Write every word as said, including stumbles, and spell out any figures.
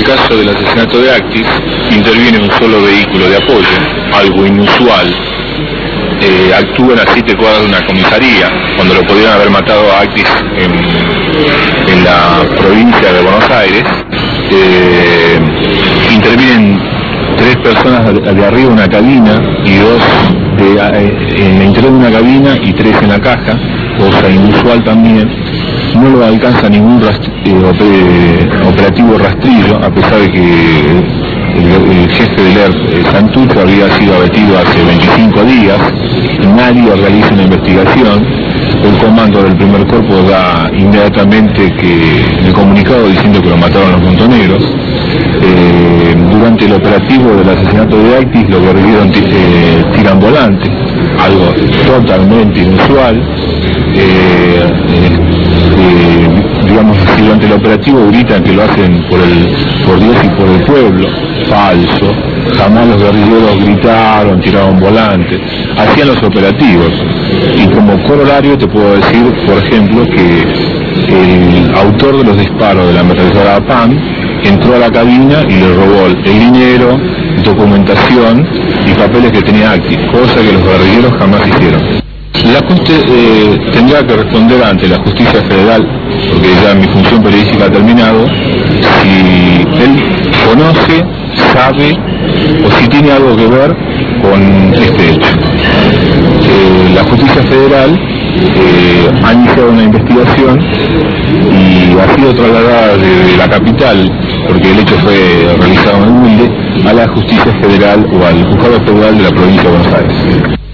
caso del asesinato de Actis, interviene un solo vehículo de apoyo, algo inusual. Eh, actúa en las siete cuadras de una comisaría, cuando lo podrían haber matado a Actis en, en la provincia de Buenos Aires. Eh, intervienen tres personas de arriba en una cabina y dos de, en el interior de una cabina y tres en la caja, cosa inusual también. No lo alcanza ningún rastri, eh, operativo rastrillo, a pesar de que el, el jefe del E R P, Santucho, había sido abatido hace veinticinco días. Nadie realiza una investigación. El comando del primer cuerpo da inmediatamente que el comunicado diciendo que lo mataron los montoneros. Eh, durante el operativo del asesinato de Actis, los guerrilleros eh, tiran volante, algo totalmente inusual. Eh, eh, eh, digamos así, durante el operativo gritan que lo hacen por el por Dios y por el pueblo. Falso. Jamás los guerrilleros gritaron, tiraron volantes, hacían los operativos. Y como corolario te puedo decir, por ejemplo, que el autor de los disparos de la ametralladora P A M entró a la cabina y le robó el dinero, documentación y papeles que tenía Actis, cosa que los guerrilleros jamás hicieron. La Corte eh, tendrá que responder ante la Justicia Federal, porque ya mi función periodística ha terminado, si él conoce, sabe o si tiene algo que ver con este hecho. Eh, la Justicia Federal eh, ha iniciado una investigación y ha sido trasladada de la capital, porque el hecho fue realizado en Wilde, a la Justicia Federal o al Juzgado Federal de la provincia de Buenos Aires.